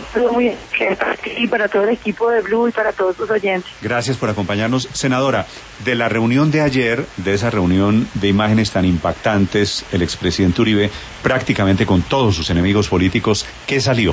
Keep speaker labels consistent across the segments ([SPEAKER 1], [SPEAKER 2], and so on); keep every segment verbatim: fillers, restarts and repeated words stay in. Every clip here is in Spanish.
[SPEAKER 1] muy bien, y para todo el equipo de Blue y para todos sus oyentes.
[SPEAKER 2] Gracias por acompañarnos. Senadora, de la reunión de ayer, de esa reunión de imágenes tan impactantes, el expresidente Uribe, prácticamente con todos sus enemigos políticos, ¿qué salió?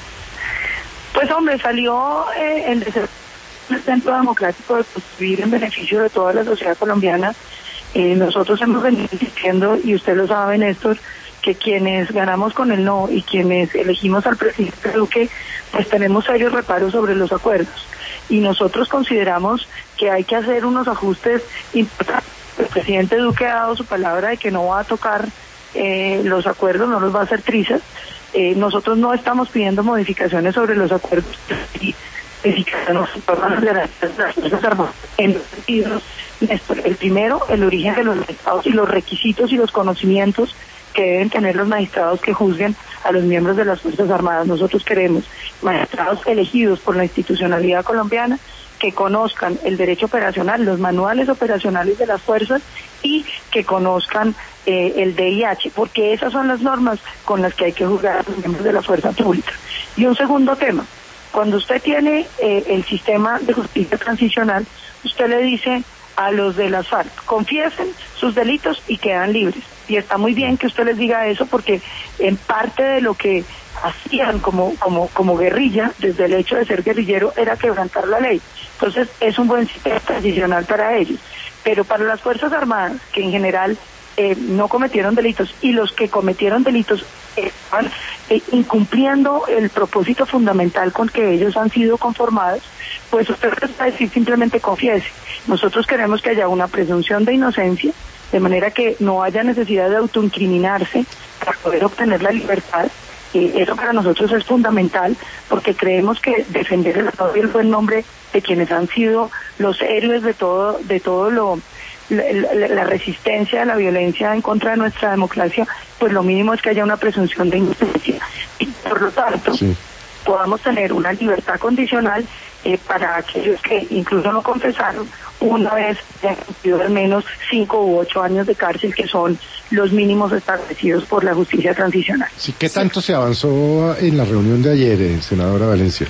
[SPEAKER 1] Pues hombre, salió eh, el deseo del Centro Democrático de construir en beneficio de toda la sociedad colombiana. Eh, nosotros hemos venido insistiendo, y usted lo sabe, Néstor, que quienes ganamos con el no y quienes elegimos al presidente Duque, pues tenemos serios reparos sobre los acuerdos. Y nosotros consideramos que hay que hacer unos ajustes importantes. El presidente Duque ha dado su palabra de que no va a tocar eh, los acuerdos, no los va a hacer trizas. Eh, nosotros no estamos pidiendo modificaciones sobre los acuerdos y modificaciones de las Fuerzas Armadas en dos sentidos, Néstor. El primero, el origen de los magistrados y los requisitos y los conocimientos que deben tener los magistrados que juzguen a los miembros de las Fuerzas Armadas. Nosotros queremos magistrados elegidos por la institucionalidad colombiana, que conozcan el derecho operacional, los manuales operacionales de las fuerzas y que conozcan eh, el D I H, porque esas son las normas con las que hay que juzgar a los miembros de la fuerza pública. Y un segundo tema, cuando usted tiene eh, el sistema de justicia transicional, usted le dice a los de las FARC, confiesen sus delitos y quedan libres. Y está muy bien que usted les diga eso, porque en parte de lo que hacían como como como guerrilla, desde el hecho de ser guerrillero, era quebrantar la ley. Entonces es un buen sistema transicional para ellos. Pero para las Fuerzas Armadas, que en general eh, no cometieron delitos, y los que cometieron delitos están eh, incumpliendo el propósito fundamental con que ellos han sido conformados, pues usted va a decir simplemente confiese. Nosotros queremos que haya una presunción de inocencia, de manera que no haya necesidad de autoincriminarse para poder obtener la libertad. Eh, eso para nosotros es fundamental, porque creemos que defender el honor y el buen nombre de quienes han sido los héroes de todo, de todo lo la, la, la resistencia a la violencia en contra de nuestra democracia, pues lo mínimo es que haya una presunción de inocencia y por lo tanto sí. podamos tener una libertad condicional eh, para aquellos que incluso no confesaron, una vez hayan cumplido al menos cinco u ocho años de cárcel, que son los mínimos establecidos por la justicia transicional.
[SPEAKER 3] Sí, ¿qué tanto se avanzó en la reunión de ayer, eh, senadora Valencia?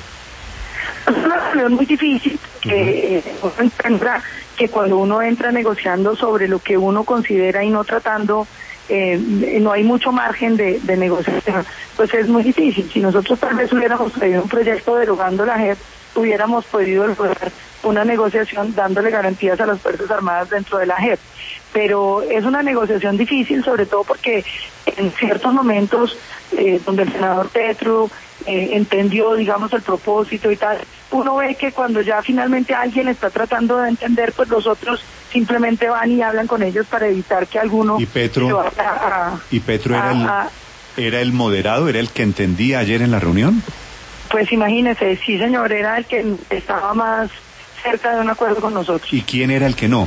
[SPEAKER 1] Es una reunión muy difícil, que uh-huh. uno encuentra que cuando uno entra negociando sobre lo que uno considera y no tratando, eh, no hay mucho margen de, de negociación, pues es muy difícil. Si nosotros tal vez hubiéramos traído un proyecto derogando la J E P, hubiéramos podido lograr una negociación dándole garantías a las Fuerzas Armadas dentro de la J E P. Pero es una negociación difícil, sobre todo porque en ciertos momentos eh, donde el senador Petro eh, entendió, digamos, el propósito y tal, uno ve que cuando ya finalmente alguien está tratando de entender, pues los otros simplemente van y hablan con ellos para evitar que alguno
[SPEAKER 2] y Petro
[SPEAKER 1] se vaya a,
[SPEAKER 2] y Petro era
[SPEAKER 1] a,
[SPEAKER 2] el
[SPEAKER 1] a,
[SPEAKER 2] era el moderado, era el que entendía ayer en la reunión.
[SPEAKER 1] Pues imagínese, sí señor, era el que estaba más cerca de un acuerdo con nosotros.
[SPEAKER 2] ¿Y quién era el que no?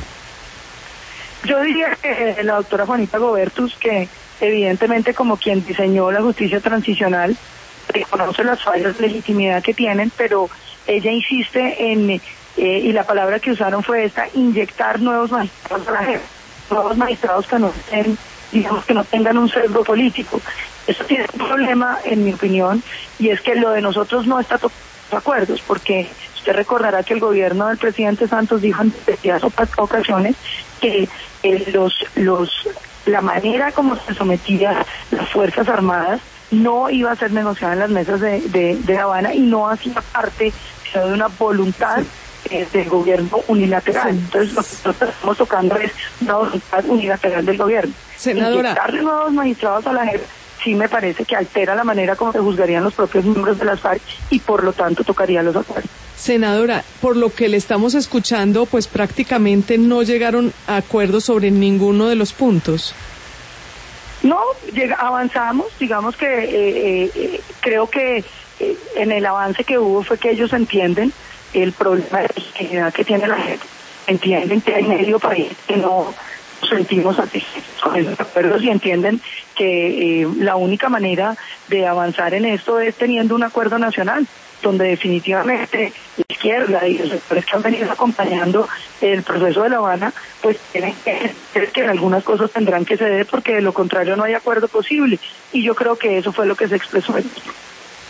[SPEAKER 1] Yo diría que la doctora Juanita Gobertus, que evidentemente como quien diseñó la justicia transicional, reconoce las fallas de legitimidad que tienen, pero ella insiste en, eh, y la palabra que usaron fue esta, inyectar nuevos magistrados a la J E P, nuevos magistrados que no estén, digamos que no tengan un sesgo político. Eso tiene un problema, en mi opinión, y es que lo de nosotros no está tocando acuerdos, porque usted recordará que el gobierno del presidente Santos dijo en repetidas ocasiones que eh, los los la manera como se sometían las Fuerzas Armadas no iba a ser negociada en las mesas de, de, de La Habana y no hacía parte sino de una voluntad eh, del gobierno unilateral. Entonces lo que nosotros estamos tocando es una voluntad unilateral del gobierno.
[SPEAKER 4] Senadora,
[SPEAKER 1] darle nuevos magistrados a la J E P sí me parece que altera la manera como se juzgarían los propios miembros de las FARC y por lo tanto tocaría los acuerdos.
[SPEAKER 4] Senadora, por lo que le estamos escuchando, pues prácticamente no llegaron a acuerdos sobre ninguno de los puntos.
[SPEAKER 1] No, llega, avanzamos, digamos que eh, eh, creo que eh, en el avance que hubo fue que ellos entienden el problema de legitimidad que tiene la gente, entienden que hay medio país que no sentimos satisfechos con esos acuerdos y entienden que eh, la única manera de avanzar en esto es teniendo un acuerdo nacional, donde definitivamente la izquierda y los sectores que han venido acompañando el proceso de La Habana, pues tienen que entender que en algunas cosas tendrán que ceder, porque de lo contrario no hay acuerdo posible, y yo creo que eso fue lo que se expresó.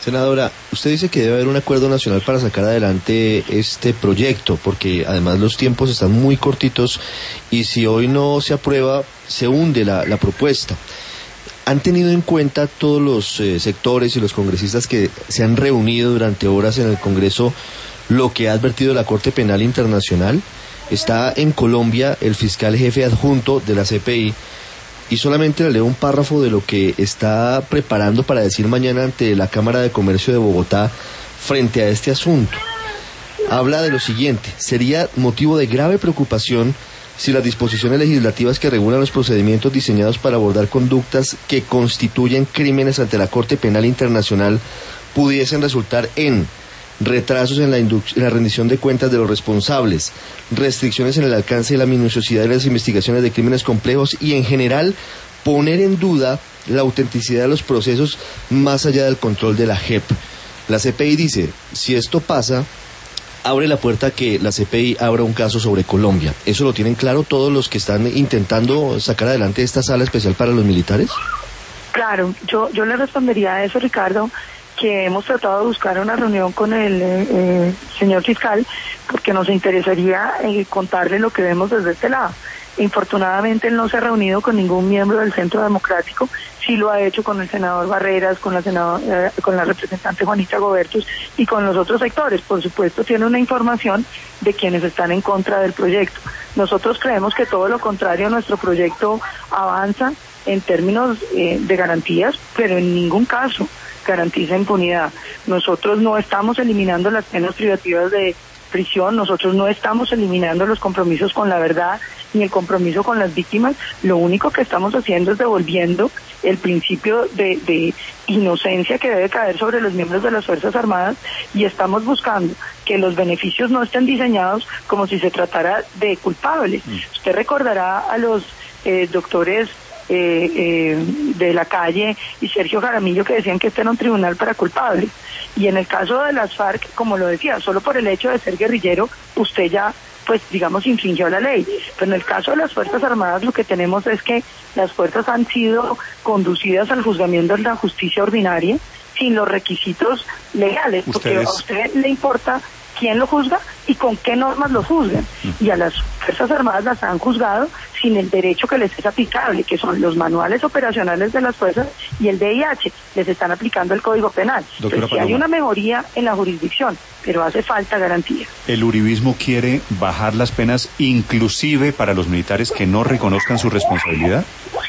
[SPEAKER 5] Senadora, usted dice que debe haber un acuerdo nacional para sacar adelante este proyecto, porque además los tiempos están muy cortitos y si hoy no se aprueba, se hunde la, la propuesta. ¿Han tenido en cuenta todos los eh, sectores y los congresistas que se han reunido durante horas en el Congreso lo que ha advertido la Corte Penal Internacional? Está en Colombia el fiscal jefe adjunto de la C P I y solamente le leo un párrafo de lo que está preparando para decir mañana ante la Cámara de Comercio de Bogotá frente a este asunto. Habla de lo siguiente: sería motivo de grave preocupación si las disposiciones legislativas que regulan los procedimientos diseñados para abordar conductas que constituyen crímenes ante la Corte Penal Internacional pudiesen resultar en retrasos en la, en la rendición de cuentas de los responsables, restricciones en el alcance y la minuciosidad de las investigaciones de crímenes complejos y, en general, poner en duda la autenticidad de los procesos más allá del control de la J E P. La C P I dice, si esto pasa, abre la puerta a que la C P I abra un caso sobre Colombia. ¿Eso lo tienen claro todos los que están intentando sacar adelante esta sala especial para los militares?
[SPEAKER 1] Claro, yo, yo le respondería a eso, Ricardo, que hemos tratado de buscar una reunión con el eh, señor fiscal porque nos interesaría eh, contarle lo que vemos desde este lado. Infortunadamente él no se ha reunido con ningún miembro del Centro Democrático, sí lo ha hecho con el senador Barreras, con la senador, eh, con la representante Juanita Gobertus y con los otros sectores. Por supuesto tiene una información de quienes están en contra del proyecto. Nosotros creemos que todo lo contrario, nuestro proyecto avanza en términos eh, de garantías, pero en ningún caso garantiza impunidad. Nosotros no estamos eliminando las penas privativas de prisión, nosotros no estamos eliminando los compromisos con la verdad ni el compromiso con las víctimas. Lo único que estamos haciendo es devolviendo el principio de, de inocencia que debe caer sobre los miembros de las Fuerzas Armadas y estamos buscando que los beneficios no estén diseñados como si se tratara de culpables. Mm. Usted recordará a los eh, doctores Eh, eh, de la Calle y Sergio Jaramillo que decían que este era un tribunal para culpables, y en el caso de las FARC, como lo decía, solo por el hecho de ser guerrillero usted ya, pues digamos, infringió la ley. Pero en el caso de las Fuerzas Armadas lo que tenemos es que las fuerzas han sido conducidas al juzgamiento de la justicia ordinaria sin los requisitos legales. ¿Ustedes? Porque a usted le importa quién lo juzga y con qué normas lo juzgan. Mm. Y a las Fuerzas Armadas las han juzgado sin el derecho que les es aplicable, que son los manuales operacionales de las fuerzas y el D I H. Les están aplicando el Código Penal. Entonces, sí hay una mejoría en la jurisdicción, pero hace falta garantía.
[SPEAKER 2] ¿El uribismo quiere bajar las penas inclusive para los militares que no reconozcan su responsabilidad?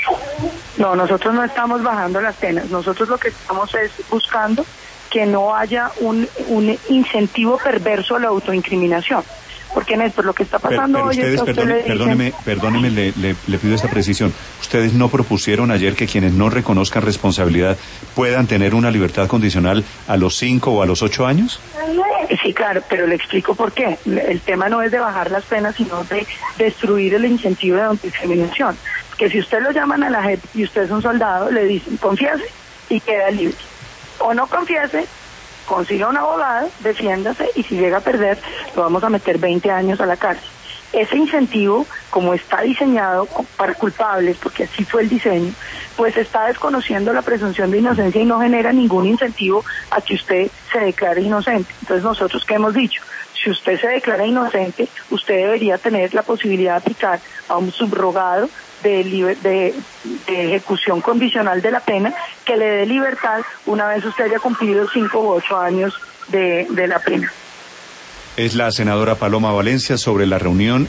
[SPEAKER 1] No, nosotros no estamos bajando las penas. Nosotros lo que estamos es buscando que no haya un, un incentivo perverso a la autoincriminación. Porque, Néstor, lo que está pasando
[SPEAKER 2] pero, pero
[SPEAKER 1] hoy
[SPEAKER 2] ustedes,
[SPEAKER 1] es que
[SPEAKER 2] perdone,
[SPEAKER 1] dicen...
[SPEAKER 2] perdóneme, perdóneme le, le, le pido esta precisión. ¿Ustedes no propusieron ayer que quienes no reconozcan responsabilidad puedan tener una libertad condicional a los cinco o a los ocho años?
[SPEAKER 1] Sí, claro, pero le explico por qué. El tema no es de bajar las penas, sino de destruir el incentivo de autoincriminación. Que si usted lo llaman a la J E P y usted es un soldado, le dicen, confiese y queda libre. O no confiese, consiga un abogado, defiéndase y si llega a perder, lo vamos a meter veinte años a la cárcel. Ese incentivo, como está diseñado para culpables, porque así fue el diseño, pues está desconociendo la presunción de inocencia y no genera ningún incentivo a que usted se declare inocente. Entonces, nosotros, ¿qué hemos dicho? Si usted se declara inocente, usted debería tener la posibilidad de aplicar a un subrogado de, de, de ejecución condicional de la pena que le dé libertad una vez usted haya cumplido cinco u ocho años de, de la pena.
[SPEAKER 2] Es la senadora Paloma Valencia sobre la reunión